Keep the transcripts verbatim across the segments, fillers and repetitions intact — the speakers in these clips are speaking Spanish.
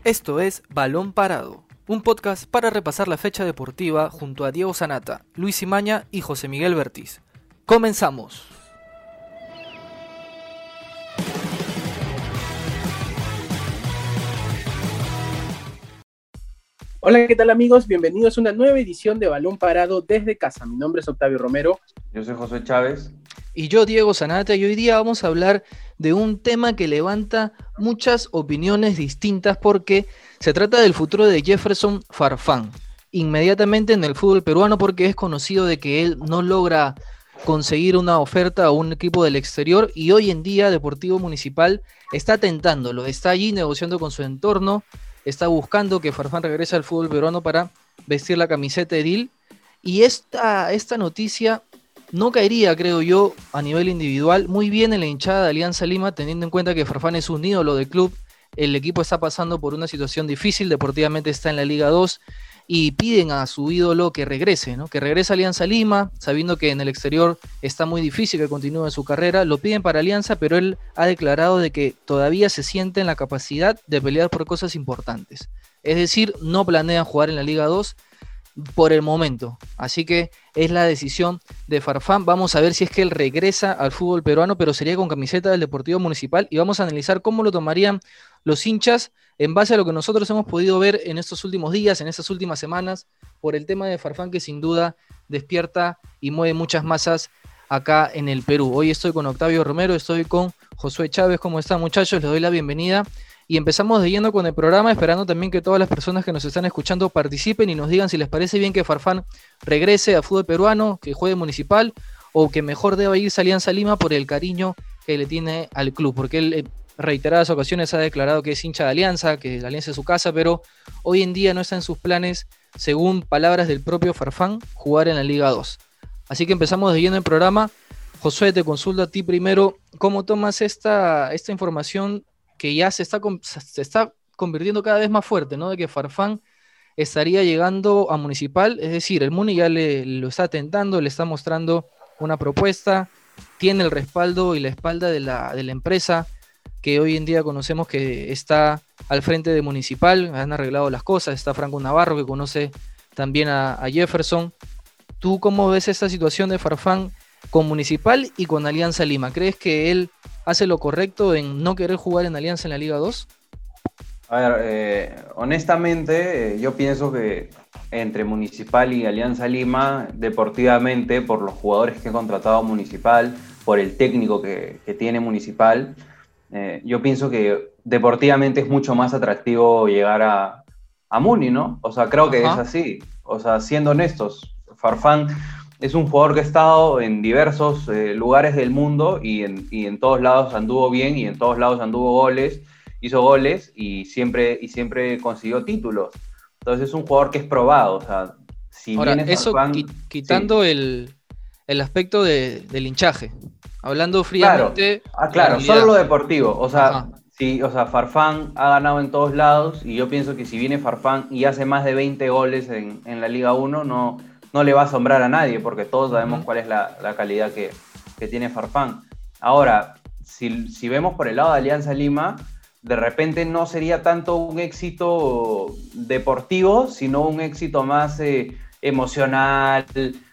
Esto es Balón Parado, un podcast para repasar la fecha deportiva junto a Diego Sanata, Luis Imaña y José Miguel Bertiz. ¡Comenzamos! Hola, ¿qué tal amigos? Bienvenidos a una nueva edición de Balón Parado desde casa. Mi nombre es Octavio Romero. Yo soy José Chávez. Y yo, Diego Sanata, y hoy día vamos a hablar de un tema que levanta muchas opiniones distintas porque se trata del futuro de Jefferson Farfán, inmediatamente en el fútbol peruano, porque es conocido de que él no logra conseguir una oferta a un equipo del exterior y hoy en día Deportivo Municipal está tentándolo, está allí negociando con su entorno, está buscando que Farfán regrese al fútbol peruano para vestir la camiseta edil, y esta, esta noticia no caería, creo yo, a nivel individual, muy bien en la hinchada de Alianza Lima, teniendo en cuenta que Farfán es un ídolo del club, el equipo está pasando por una situación difícil, deportivamente está en la Liga dos, y piden a su ídolo que regrese, ¿no? Que regrese a Alianza Lima, sabiendo que en el exterior está muy difícil que continúe su carrera, lo piden para Alianza, pero él ha declarado de que todavía se siente en la capacidad de pelear por cosas importantes, es decir, no planean jugar en la Liga dos, por el momento, así que es la decisión de Farfán. Vamos a ver si es que él regresa al fútbol peruano, pero sería con camiseta del Deportivo Municipal, y vamos a analizar cómo lo tomarían los hinchas en base a lo que nosotros hemos podido ver en estos últimos días, en estas últimas semanas, por el tema de Farfán, que sin duda despierta y mueve muchas masas acá en el Perú. Hoy estoy con Octavio Romero, estoy con Josué Chávez. ¿Cómo están, muchachos? Les doy la bienvenida. Y empezamos de lleno con el programa, esperando también que todas las personas que nos están escuchando participen y nos digan si les parece bien que Farfán regrese a fútbol peruano, que juegue Municipal, o que mejor deba irse a Alianza Lima por el cariño que le tiene al club, porque él en reiteradas ocasiones ha declarado que es hincha de Alianza, que la Alianza es su casa, pero hoy en día no está en sus planes, según palabras del propio Farfán, jugar en la Liga dos. Así que empezamos de lleno el programa. Josué, te consulto a ti primero, ¿cómo tomas esta, esta información que ya se está, se está convirtiendo cada vez más fuerte, ¿no? De que Farfán estaría llegando a Municipal, es decir, el Muni ya le, lo está tentando, le está mostrando una propuesta, tiene el respaldo y la espalda de la, de la empresa que hoy en día conocemos que está al frente de Municipal, han arreglado las cosas, está Franco Navarro, que conoce también a, a Jefferson. ¿Tú cómo ves esta situación de Farfán con Municipal y con Alianza Lima? ¿Crees que él hace lo correcto en no querer jugar en Alianza en la Liga dos? A ver, eh, honestamente, eh, yo pienso que entre Municipal y Alianza Lima, deportivamente, por los jugadores que ha contratado Municipal, por el técnico que, que tiene Municipal, eh, yo pienso que deportivamente es mucho más atractivo llegar a, a Muni, ¿no? O sea, creo que Ajá. es así. O sea, siendo honestos, Farfán es un jugador que ha estado en diversos eh, lugares del mundo y en, y en todos lados anduvo bien y en todos lados anduvo goles, hizo goles y siempre, y siempre consiguió títulos. Entonces es un jugador que es probado. O sea, si Ahora, viene eso Farfán, qui- quitando sí. el, el aspecto de, del hinchaje, hablando fríamente. Claro, ah, claro, solo lo deportivo. O sea, sí, o sea, Farfán ha ganado en todos lados y yo pienso que si viene Farfán y hace más de veinte goles en, en la Liga uno, no... no le va a asombrar a nadie, porque todos sabemos uh-huh. cuál es la, la calidad que, que tiene Farfán. Ahora, si, si vemos por el lado de Alianza Lima, de repente no sería tanto un éxito deportivo, sino un éxito más eh, emocional,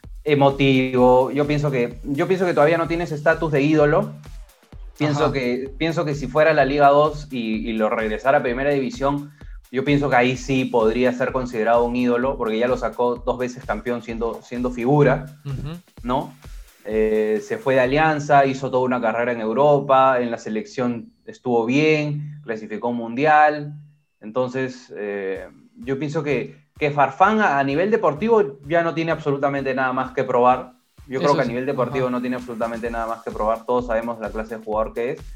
emotivo. Yo pienso que, yo pienso que todavía no tiene ese estatus de ídolo. Pienso que, pienso que si fuera la Liga dos y, y lo regresara a Primera División, yo pienso que ahí sí podría ser considerado un ídolo, porque ya lo sacó dos veces campeón siendo, siendo figura, uh-huh. ¿no? Eh, se fue de Alianza, hizo toda una carrera en Europa, en la selección estuvo bien, clasificó un mundial. Entonces, eh, yo pienso que, que Farfán a, a nivel deportivo ya no tiene absolutamente nada más que probar. Yo Eso creo que a nivel deportivo uh-huh. no tiene absolutamente nada más que probar. Todos sabemos la clase de jugador que es.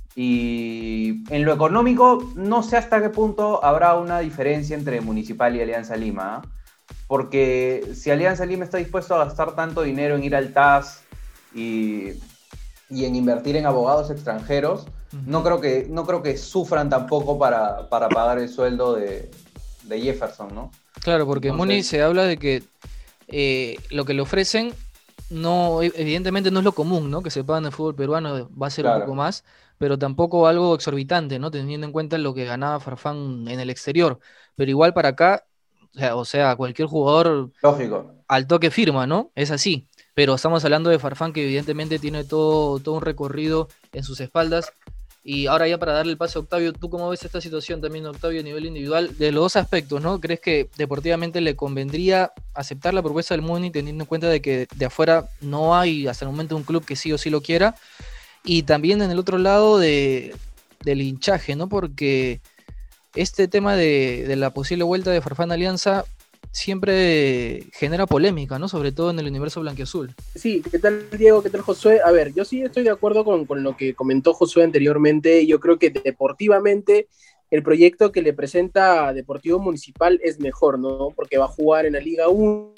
Y en lo económico, no sé hasta qué punto habrá una diferencia entre Municipal y Alianza Lima, ¿eh? Porque si Alianza Lima está dispuesto a gastar tanto dinero en ir al T A S y, y en invertir en abogados extranjeros, uh-huh. no, creo que, no creo que sufran tampoco para, para pagar el sueldo de, de Jefferson, ¿no? Claro, porque Entonces, Muni se habla de que eh, lo que le ofrecen no, evidentemente no es lo común, ¿no? Que se paga en el fútbol peruano, va a ser claro. un poco más, pero tampoco algo exorbitante, ¿no? Teniendo en cuenta lo que ganaba Farfán en el exterior. Pero igual para acá, o sea, o sea, cualquier jugador Lógico. al toque firma, ¿no? Es así. Pero estamos hablando de Farfán, que evidentemente tiene todo, todo un recorrido en sus espaldas. Y ahora ya para darle el pase a Octavio, ¿tú cómo ves esta situación también, Octavio, a nivel individual? De los dos aspectos, ¿no? ¿Crees que deportivamente le convendría aceptar la propuesta del Muni, teniendo en cuenta de que de afuera no hay hasta el momento un club que sí o sí lo quiera? Y también en el otro lado de, del hinchaje, ¿no? Porque este tema de, de la posible vuelta de Farfán a Alianza siempre genera polémica, ¿no? Sobre todo en el universo blanquiazul. Sí, ¿qué tal Diego? ¿Qué tal Josué? A ver, yo sí estoy de acuerdo con, con lo que comentó Josué anteriormente. Yo creo que deportivamente el proyecto que le presenta Deportivo Municipal es mejor, ¿no? Porque va a jugar en la Liga uno,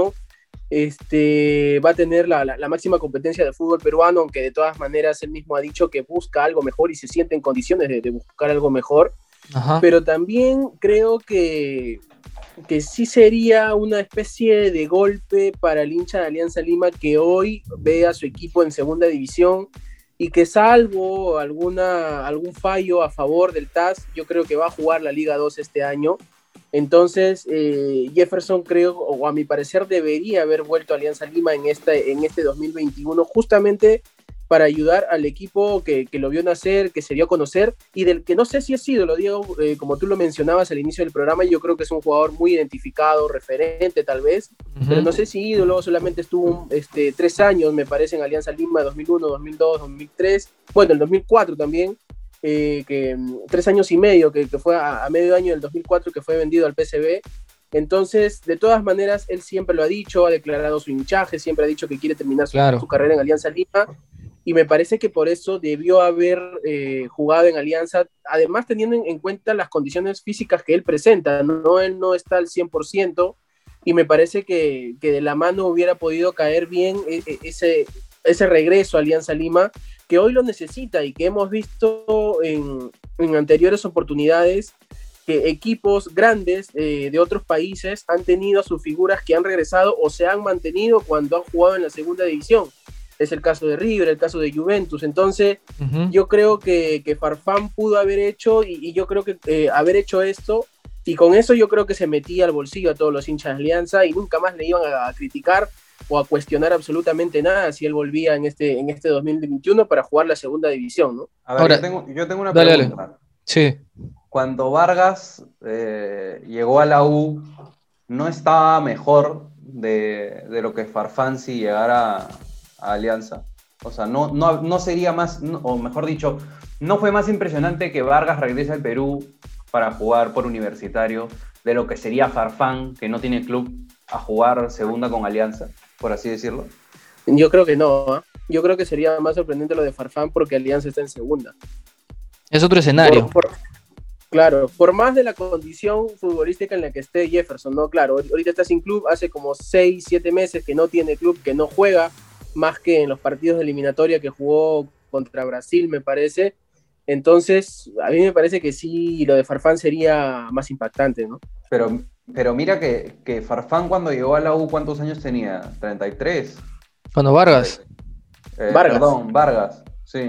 este, va a tener la, la, la máxima competencia del fútbol peruano, aunque de todas maneras él mismo ha dicho que busca algo mejor y se siente en condiciones de, de buscar algo mejor. Ajá. Pero también creo que que sí sería una especie de golpe para el hincha de Alianza Lima que hoy ve a su equipo en segunda división y que salvo alguna, algún fallo a favor del T A S, yo creo que va a jugar la Liga dos este año. Entonces eh, Jefferson creo, o a mi parecer debería haber vuelto a Alianza Lima en, esta, en este dos mil veintiuno justamente para ayudar al equipo que, que lo vio nacer, que se dio a conocer, y del que no sé si es ídolo, Diego, eh, como tú lo mencionabas al inicio del programa, yo creo que es un jugador muy identificado, referente tal vez, uh-huh. pero no sé si ídolo, solamente estuvo este, tres años, me parece, en Alianza Lima, dos mil uno, dos mil dos, dos mil tres, bueno, el dos mil cuatro también, eh, que tres años y medio, que, que fue a, a medio año del dos mil cuatro, que fue vendido al P S V. Entonces, de todas maneras, él siempre lo ha dicho, ha declarado su hinchaje, siempre ha dicho que quiere terminar su, claro. su carrera en Alianza Lima, y me parece que por eso debió haber eh, jugado en Alianza, además teniendo en, en cuenta las condiciones físicas que él presenta, ¿no? Él no está al cien por ciento, y me parece que, que de la mano hubiera podido caer bien ese, ese regreso a Alianza Lima, que hoy lo necesita, y que hemos visto en, en anteriores oportunidades, que equipos grandes eh, de otros países han tenido a sus figuras que han regresado o se han mantenido cuando han jugado en la segunda división. Es el caso de River, el caso de Juventus. Entonces, uh-huh. yo creo que, que Farfán pudo haber hecho, y, y yo creo que eh, haber hecho esto, y con eso yo creo que se metía al bolsillo a todos los hinchas de Alianza, y nunca más le iban a, a criticar o a cuestionar absolutamente nada si él volvía en este, en este dos mil veintiuno para jugar la segunda división, ¿no? A ver, Ahora, yo, tengo, yo tengo una dale, pregunta. Dale. Sí. Cuando Vargas eh, llegó a la U, ¿no estaba mejor de, de lo que Farfán si llegara a, a Alianza? O sea, no, no, no sería más, no, o mejor dicho, ¿no fue más impresionante que Vargas regrese al Perú para jugar por Universitario de lo que sería Farfán, que no tiene club, a jugar segunda con Alianza, por así decirlo? Yo creo que no, ¿eh? Yo creo que sería más sorprendente lo de Farfán porque Alianza está en segunda. Es otro escenario. Por, por, claro, por más de la condición futbolística en la que esté Jefferson, ¿no? Claro, ahorita está sin club, hace como seis, siete meses que no tiene club, que no juega, más que en los partidos de eliminatoria que jugó contra Brasil, me parece. Entonces, a mí me parece que sí, lo de Farfán sería más impactante, ¿no? Pero, pero mira que, que Farfán cuando llegó a la U, ¿cuántos años tenía? ¿treinta y tres? Cuando Vargas. Eh, Vargas. Perdón, Vargas, sí.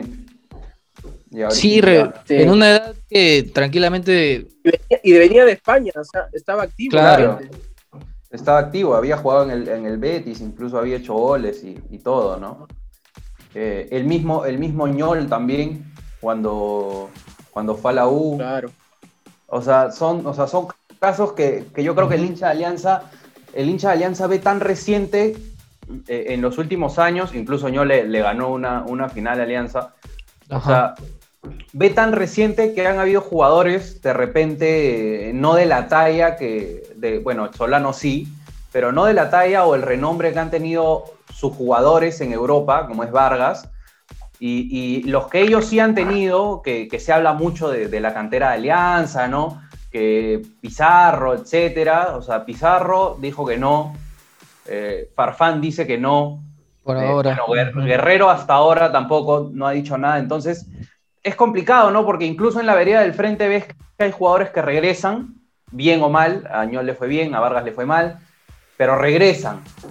Sí, re, sí, en una edad que tranquilamente... Y venía, y venía de España, o sea, estaba activo. Claro. Estaba activo, había jugado en el, en el Betis, incluso había hecho goles y, y todo, ¿no? Eh, el mismo, el mismo Ñol también, cuando, cuando fue a la U. Claro. O sea, son, o sea, son casos que, que yo creo que el hincha de Alianza, el hincha de Alianza ve tan reciente eh, en los últimos años, incluso Ñol le, le ganó una, una final a Alianza. O Ajá. sea, ve tan reciente que han habido jugadores de repente, eh, no de la talla que, de, bueno, Solano sí, pero no de la talla o el renombre que han tenido sus jugadores en Europa, como es Vargas, y, y los que ellos sí han tenido, que, que se habla mucho de, de la cantera de Alianza, ¿no? Que Pizarro, etcétera, o sea, Pizarro dijo que no, eh, Farfán dice que no, por ahora. Eh, bueno, Guerrero hasta ahora tampoco no ha dicho nada, entonces es complicado, ¿no? Porque incluso en la vereda del frente ves que hay jugadores que regresan, bien o mal, a Ñol le fue bien, a Vargas le fue mal, pero regresan.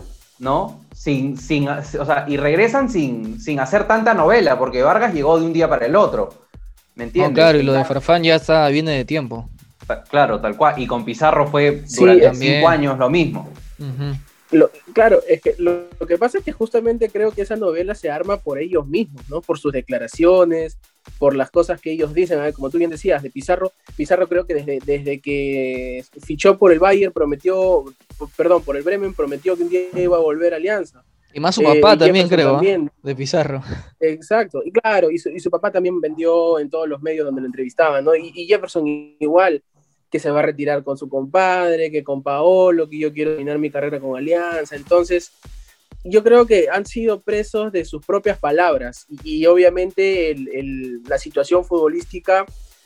¿no? Sin, sin, o sea, y regresan sin, sin hacer tanta novela, porque Vargas llegó de un día para el otro, ¿me entiendes? No, claro, y lo de Farfán ya está, viene de tiempo. Claro, tal cual, y con Pizarro fue Sí, durante también. cinco años lo mismo. Uh-huh. Lo, claro, es que lo, lo que pasa es que justamente creo que esa novela se arma por ellos mismos, ¿no? Por sus declaraciones, por las cosas que ellos dicen, a ver, como tú bien decías, de Pizarro, Pizarro creo que desde, desde que fichó por el Bayern prometió, perdón, por el Bremen prometió que un día iba a volver a Alianza. Y más su papá eh, también, creo, también. ¿eh? De Pizarro. Exacto, y claro, y su, y su papá también vendió en todos los medios donde lo entrevistaban, ¿no? Y, y Jefferson igual, que se va a retirar con su compadre, que con Paolo, que yo quiero terminar mi carrera con Alianza. Entonces, yo creo que han sido presos de sus propias palabras y, y obviamente el, el, la situación futbolística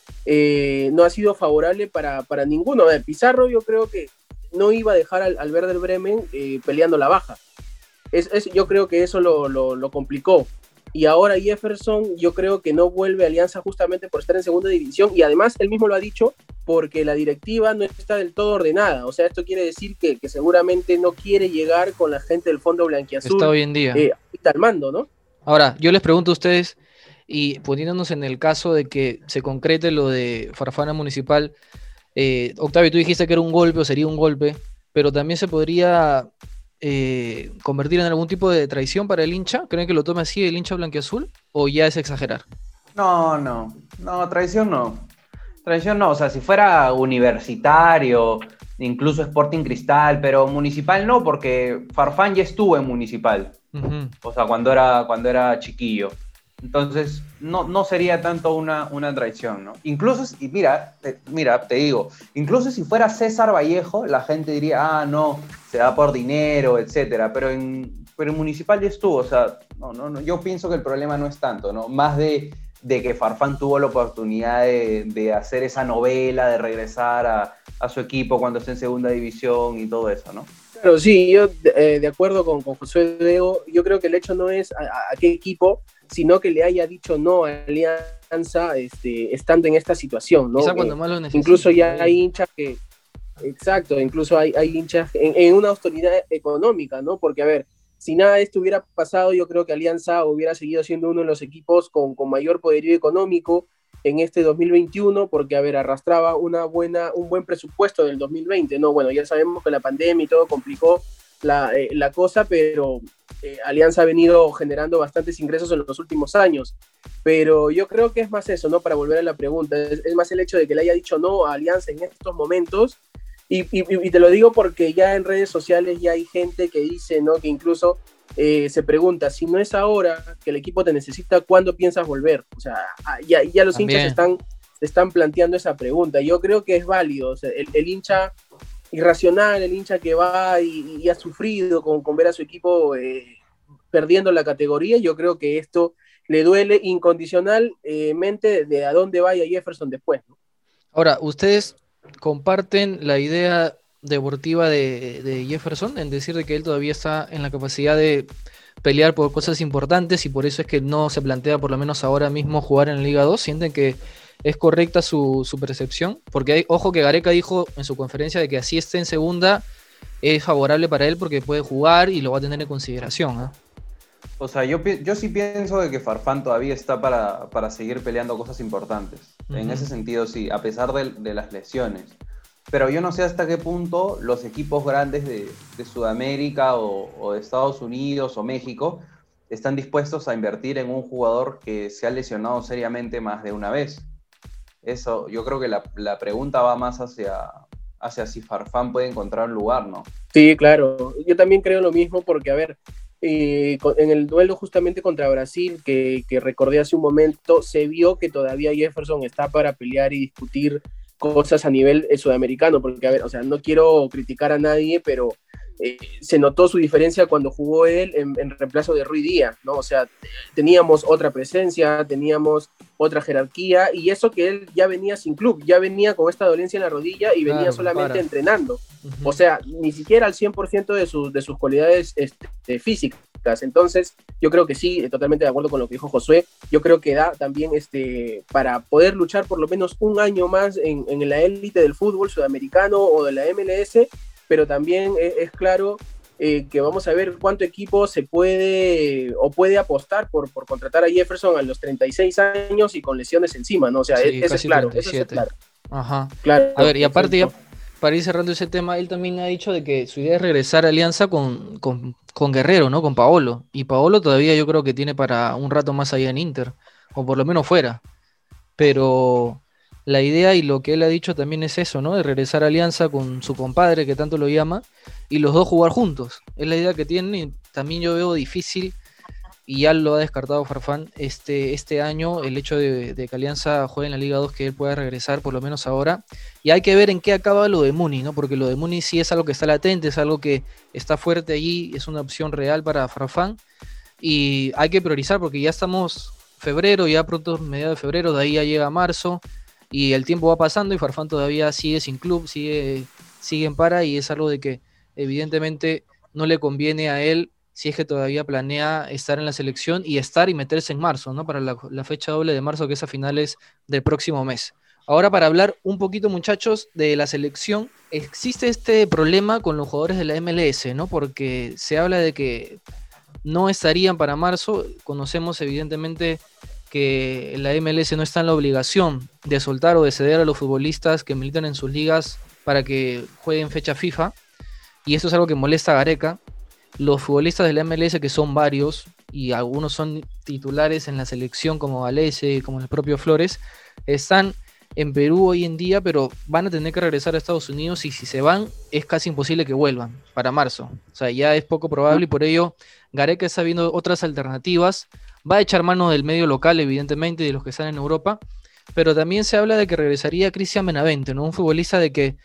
eh, no ha sido favorable para, para ninguno. A ver, Pizarro yo creo que no iba a dejar al, al Werder Bremen eh, peleando la baja. Es, es, yo creo que eso lo, lo, lo complicó. Y ahora Jefferson yo creo que no vuelve a Alianza justamente por estar en segunda división, y además él mismo lo ha dicho, porque la directiva no está del todo ordenada. O sea, esto quiere decir que, que seguramente no quiere llegar con la gente del fondo blanquiazul. Está hoy en día. Eh, al mando, ¿no? Ahora, yo les pregunto a ustedes, y poniéndonos en el caso de que se concrete lo de Farfán a Municipal, eh, Octavio, tú dijiste que era un golpe o sería un golpe, pero también se podría... Eh, convertir en algún tipo de traición para el hincha. ¿Creen que lo tome así el hincha blanquiazul o ya es exagerar? No, no, no, traición no. Traición no, o sea, si fuera Universitario, incluso Sporting Cristal, pero Municipal no, porque Farfán ya estuvo en Municipal. Uh-huh. O sea, cuando era, cuando era chiquillo. Entonces, no, no sería tanto una, una traición, ¿no? Incluso, y mira, te, mira, te digo, incluso si fuera César Vallejo, la gente diría, ah, no, se da por dinero, etcétera, pero en, pero en Municipal ya estuvo, o sea, no, no, no, yo pienso que el problema no es tanto, ¿no? Más de, de que Farfán tuvo la oportunidad de, de hacer esa novela, de regresar a, a su equipo cuando esté en segunda división y todo eso, ¿no? Claro, sí, yo eh, de acuerdo con, con José Diego, yo creo que el hecho no es a, a qué equipo, sino que le haya dicho no a Alianza este, estando en esta situación, ¿no? Cuando más lo necesita, incluso ya hay hinchas que, exacto, incluso hay, hay hinchas en, en una autoridad económica, ¿no? Porque, a ver, si nada de esto hubiera pasado, yo creo que Alianza hubiera seguido siendo uno de los equipos con, con mayor poderío económico en este dos mil veintiuno, porque, a ver, arrastraba una buena, un buen presupuesto del dos mil veinte, ¿no? Bueno, ya sabemos que la pandemia y todo complicó la, eh, la cosa, pero eh, Alianza ha venido generando bastantes ingresos en los últimos años. Pero yo creo que es más eso, ¿no? Para volver a la pregunta, es, es más el hecho de que le haya dicho no a Alianza en estos momentos. Y, y, y te lo digo porque ya en redes sociales ya hay gente que dice, ¿no? Que incluso eh, se pregunta, si no es ahora que el equipo te necesita, ¿cuándo piensas volver? O sea, ya, ya los También. hinchas están, están planteando esa pregunta. Yo creo que es válido. O sea, el, el hincha irracional, el hincha que va y, y ha sufrido con, con ver a su equipo eh, perdiendo la categoría, yo creo que esto le duele incondicionalmente de a dónde vaya Jefferson después, ¿no? Ahora, ustedes comparten la idea deportiva de, de Jefferson en decir de que él todavía está en la capacidad de pelear por cosas importantes y por eso es que no se plantea por lo menos ahora mismo jugar en la Liga dos. ¿Sienten que es correcta su, su percepción? Porque hay, ojo que Gareca dijo en su conferencia de que así esté en segunda es favorable para él porque puede jugar y lo va a tener en consideración, ¿eh? O sea, yo, yo sí pienso de que Farfán todavía está para, para seguir peleando cosas importantes. Uh-huh. En ese sentido, sí, a pesar de, de las lesiones. Pero yo no sé hasta qué punto los equipos grandes de, de Sudamérica o, o de Estados Unidos o México están dispuestos a invertir en un jugador que se ha lesionado seriamente más de una vez. Eso, yo creo que la, la pregunta va más hacia, hacia si Farfán puede encontrar un lugar, ¿no? Sí, claro. Yo también creo lo mismo porque, a ver, eh, en el duelo justamente contra Brasil, que, que recordé hace un momento, se vio que todavía Jefferson está para pelear y discutir cosas a nivel eh, sudamericano, porque, a ver, o sea, no quiero criticar a nadie, pero eh, se notó su diferencia cuando jugó él en, en reemplazo de Rui Díaz, ¿no? O sea, teníamos otra presencia, teníamos otra jerarquía, y eso que él ya venía sin club, ya venía con esta dolencia en la rodilla y venía claro, solamente para. entrenando. Uh-huh. O sea, ni siquiera al cien por ciento de, sus de sus cualidades este, físicas. Entonces, yo creo que sí, totalmente de acuerdo con lo que dijo Josué. Yo creo que da también este, para poder luchar por lo menos un año más en, en la élite del fútbol sudamericano o de la M L S, pero también es, es claro eh, que vamos a ver cuánto equipo se puede o puede apostar por, por contratar a Jefferson a los treinta y seis años y con lesiones encima, ¿no? O sea, sí, eso es claro, eso es claro. Ajá. Claro, a ver, y aparte ya para ir cerrando ese tema, él también ha dicho de que su idea es regresar a Alianza con, con, con Guerrero, ¿no? Con Paolo. Y Paolo todavía yo creo que tiene para un rato más allá en Inter, o por lo menos fuera. Pero la idea y lo que él ha dicho también es eso, ¿no? De regresar a Alianza con su compadre, que tanto lo llama, y los dos jugar juntos. Es la idea que tienen y también yo veo difícil, y ya lo ha descartado Farfán, este, este año, el hecho de, de que Alianza juegue en la Liga dos, que él pueda regresar, por lo menos ahora. Y hay que ver en qué acaba lo de Muni, ¿no? Porque lo de Muni sí es algo que está latente, es algo que está fuerte allí, es una opción real para Farfán. Y hay que priorizar porque ya estamos febrero, ya pronto mediados de febrero, de ahí ya llega marzo, y el tiempo va pasando y Farfán todavía sigue sin club, sigue, sigue en para, y es algo de que evidentemente no le conviene a él si es que todavía planea estar en la selección y estar y meterse en marzo, ¿no? Para la, la fecha doble de marzo, que es a finales del próximo mes. Ahora, para hablar un poquito, muchachos, de la selección, existe este problema con los jugadores de la M L S, ¿no? Porque se habla de que no estarían para marzo. Conocemos evidentemente que la M L S no está en la obligación de soltar o de ceder a los futbolistas que militan en sus ligas para que jueguen fecha FIFA, y esto es algo que molesta a Gareca. Los futbolistas de la M L S, que son varios, y algunos son titulares en la selección como Valese, como el propio Flores, están en Perú hoy en día, pero van a tener que regresar a Estados Unidos, y si se van, es casi imposible que vuelvan para marzo. O sea, ya es poco probable, y por ello Gareca está viendo otras alternativas. Va a echar mano del medio local, evidentemente, de los que están en Europa, pero también se habla de que regresaría Cristian Benavente, ¿no? Un futbolista de que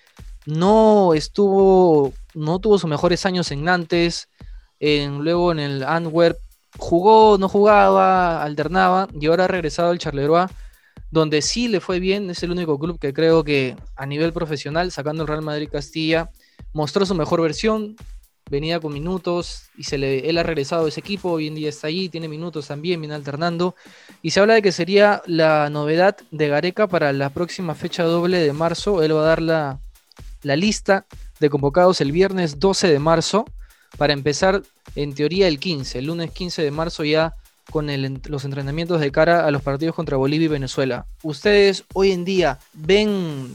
no estuvo, no tuvo sus mejores años en Nantes, en, luego en el Antwerp, jugó, no jugaba, alternaba, y ahora ha regresado al Charleroi, donde sí le fue bien. Es el único club que creo que a nivel profesional, sacando el Real Madrid Castilla, mostró su mejor versión, venía con minutos, y se le, él ha regresado a ese equipo, hoy en día está allí, tiene minutos también, viene alternando, y se habla de que sería la novedad de Gareca para la próxima fecha doble de marzo. Él va a dar la, la lista de convocados el viernes doce de marzo, para empezar en teoría el quince, el lunes quince de marzo ya con el, los entrenamientos de cara a los partidos contra Bolivia y Venezuela. ¿Ustedes hoy en día ven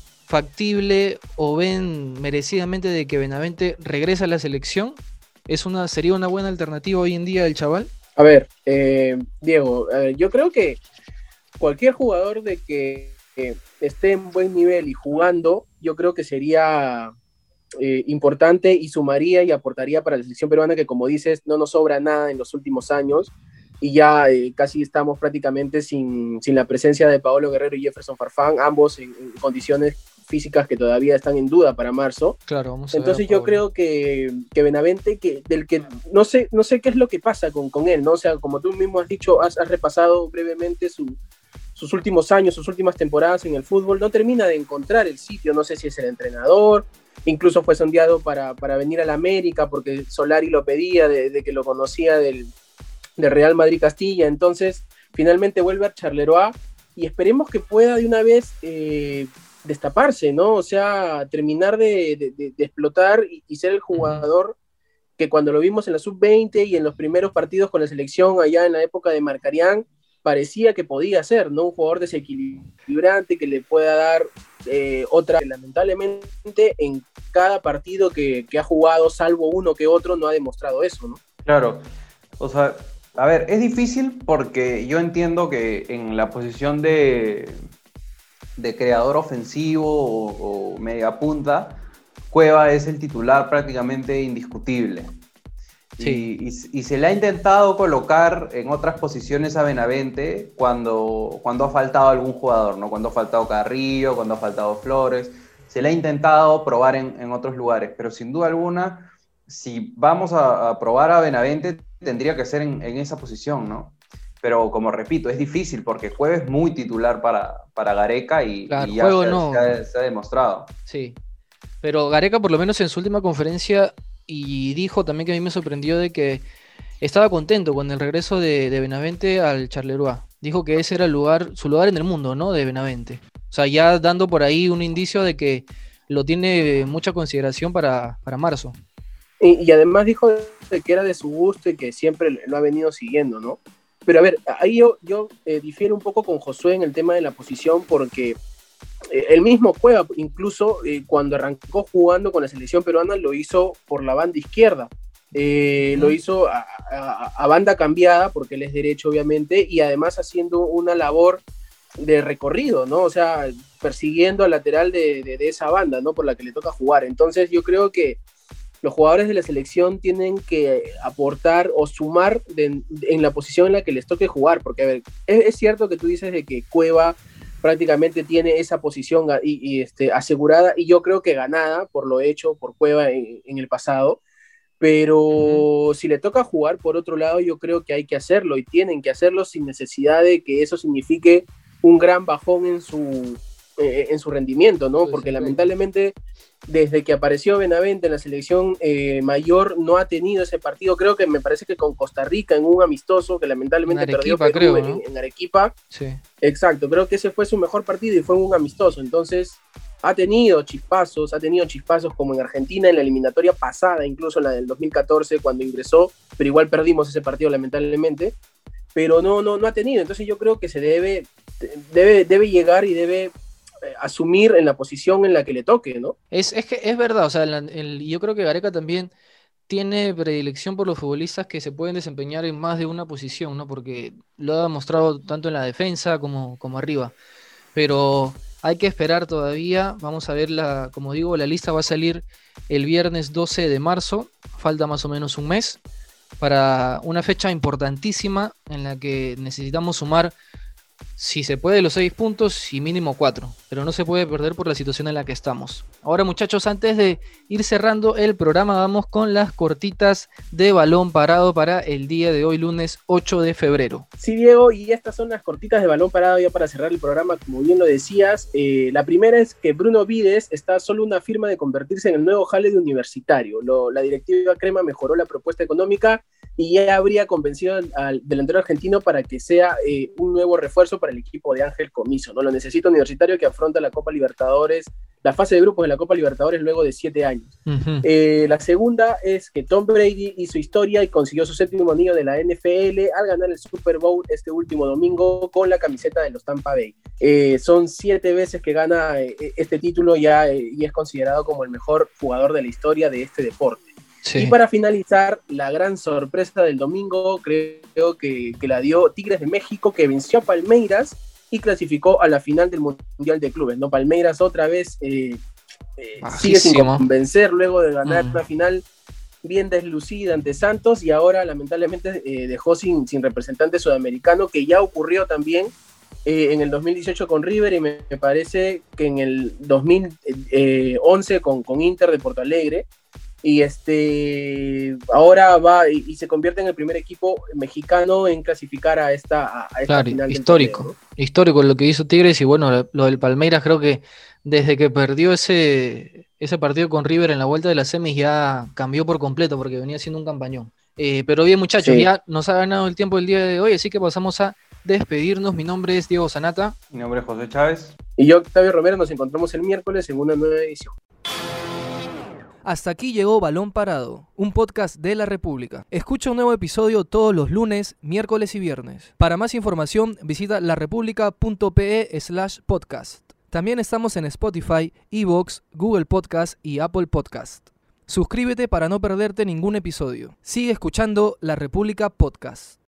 factible o ven merecidamente de que Benavente regrese a la selección? ¿Es una, ¿Sería una buena alternativa hoy en día el chaval? A ver, eh, Diego, eh, yo creo que cualquier jugador de que eh, esté en buen nivel y jugando, yo creo que sería eh, importante y sumaría y aportaría para la selección peruana, que, como dices, no nos sobra nada en los últimos años, y ya eh, casi estamos prácticamente sin, sin la presencia de Paolo Guerrero y Jefferson Farfán, ambos en, en condiciones físicas que todavía están en duda para marzo. Claro, vamos a Entonces ver, yo creo que, que Benavente, que, del que no sé, no sé qué es lo que pasa con, con él, ¿no? O sea, como tú mismo has dicho, has, has repasado brevemente su, sus últimos años, sus últimas temporadas en el fútbol, no termina de encontrar el sitio. No sé si es el entrenador, incluso fue sondeado para, para venir a la América porque Solari lo pedía, de, de que lo conocía del, del Real Madrid Castilla. Entonces finalmente vuelve a Charleroi, y esperemos que pueda de una vez eh, destaparse, ¿no? O sea, terminar de, de, de explotar y, y ser el jugador que cuando lo vimos en la sub veinte y en los primeros partidos con la selección allá en la época de Marcarián, parecía que podía ser, ¿no? Un jugador desequilibrante que le pueda dar eh, otra. Lamentablemente, en cada partido que, que ha jugado, salvo uno que otro, no ha demostrado eso, ¿no? Claro, o sea, a ver, es difícil porque yo entiendo que en la posición de, de creador ofensivo o, o media punta, Cueva es el titular prácticamente indiscutible. Sí. Y, y, y se le ha intentado colocar en otras posiciones a Benavente cuando, cuando ha faltado algún jugador, ¿no? Cuando ha faltado Carrillo, cuando ha faltado Flores. Se le ha intentado probar en, en otros lugares, pero sin duda alguna, si vamos a, a probar a Benavente, tendría que ser en, en esa posición, ¿no? Pero como repito, es difícil porque Cueva es muy titular para, para Gareca y, claro, y ya juego se, no. se, ha, se ha demostrado. Sí, pero Gareca por lo menos en su última conferencia y dijo también, que a mí me sorprendió, de que estaba contento con el regreso de, de Benavente al Charleroi. Dijo que ese era el lugar, su lugar en el mundo, ¿no? De Benavente. O sea, ya dando por ahí un indicio de que lo tiene mucha consideración para, para marzo. Y, y además dijo de que era de su gusto y que siempre lo ha venido siguiendo, ¿no? Pero a ver, ahí yo, yo eh, difiero un poco con Josué en el tema de la posición porque eh, el mismo Cueva, incluso eh, cuando arrancó jugando con la selección peruana, lo hizo por la banda izquierda. Eh, lo hizo a, a, a banda cambiada, porque él es derecho, obviamente, y además haciendo una labor de recorrido, ¿no? O sea, persiguiendo al lateral de, de, de esa banda, ¿no? Por la que le toca jugar. Entonces yo creo que los jugadores de la selección tienen que aportar o sumar de, de, en la posición en la que les toque jugar, porque a ver, es, es cierto que tú dices de que Cueva prácticamente tiene esa posición y, y este, asegurada, y yo creo que ganada por lo hecho por Cueva en, en el pasado, pero uh-huh. si le toca jugar por otro lado, yo creo que hay que hacerlo, y tienen que hacerlo sin necesidad de que eso signifique un gran bajón en su, eh, en su rendimiento, ¿no? Porque lamentablemente desde que apareció Benavente en la selección eh, mayor no ha tenido ese partido. Creo que me parece que con Costa Rica en un amistoso que lamentablemente en Arequipa, perdió Perú, creo, ¿no? en, en Arequipa. Sí. Exacto, creo que ese fue su mejor partido y fue un amistoso. Entonces ha tenido chispazos, ha tenido chispazos como en Argentina en la eliminatoria pasada, incluso en la del dos mil catorce cuando ingresó, pero igual perdimos ese partido lamentablemente. Pero no, no, no ha tenido. Entonces yo creo que se debe, debe, debe llegar y debe asumir en la posición en la que le toque, ¿no? Es, es que es verdad, o sea, el, el, yo creo que Gareca también tiene predilección por los futbolistas que se pueden desempeñar en más de una posición, ¿no? Porque lo ha demostrado tanto en la defensa como, como arriba. Pero hay que esperar todavía, vamos a ver, la, como digo, la lista va a salir el viernes doce de marzo, falta más o menos un mes, para una fecha importantísima en la que necesitamos sumar, si se puede, los seis puntos y mínimo cuatro, pero no se puede perder por la situación en la que estamos. Ahora, muchachos, antes de ir cerrando el programa, vamos con las cortitas de balón parado para el día de hoy, lunes ocho de febrero. Sí, Diego, y estas son las cortitas de balón parado ya para cerrar el programa, como bien lo decías. Eh, la primera es que Bruno Vides está solo una firma de convertirse en el nuevo jale de Universitario. Lo, la directiva Crema mejoró la propuesta económica y ya habría convencido al, al delantero argentino para que sea eh, un nuevo refuerzo para el equipo de Ángel Comiso, ¿no? Lo necesita Universitario, que afronta la Copa Libertadores, la fase de grupos de la Copa Libertadores luego de siete años. Uh-huh. Eh, la segunda es que Tom Brady hizo historia y consiguió su séptimo anillo de la N F L al ganar el Super Bowl este último domingo con la camiseta de los Tampa Bay. Eh, son siete veces que gana eh, este título ya, eh, y es considerado como el mejor jugador de la historia de este deporte. Sí. Y para finalizar, la gran sorpresa del domingo creo que, que la dio Tigres de México, que venció a Palmeiras y clasificó a la final del Mundial de Clubes, ¿no? Palmeiras otra vez eh, eh, sigue sin convencer luego de ganar mm. una final bien deslucida ante Santos, y ahora lamentablemente eh, dejó sin, sin representante sudamericano, que ya ocurrió también eh, en el dos mil dieciocho con River, y me, me parece que en el dos mil once con, con Inter de Porto Alegre. Y este ahora va y, y se convierte en el primer equipo mexicano en clasificar a esta, a esta claro, final. Histórico, torneo, ¿no? Histórico lo que hizo Tigres, y bueno, lo del Palmeiras creo que desde que perdió ese, ese partido con River en la vuelta de las semis ya cambió por completo, porque venía siendo un campañón. Eh, pero bien, muchachos, sí. Ya nos ha ganado el tiempo el día de hoy, así que pasamos a despedirnos. Mi nombre es Diego Sanata. Mi nombre es José Chávez. Y yo, Octavio Romero. Nos encontramos el miércoles en una nueva edición. Hasta aquí llegó Balón Parado, un podcast de La República. Escucha un nuevo episodio todos los lunes, miércoles y viernes. Para más información, visita larepublica.pe slash podcast. También estamos en Spotify, iVoox, Google Podcast y Apple Podcast. Suscríbete para no perderte ningún episodio. Sigue escuchando La República Podcast.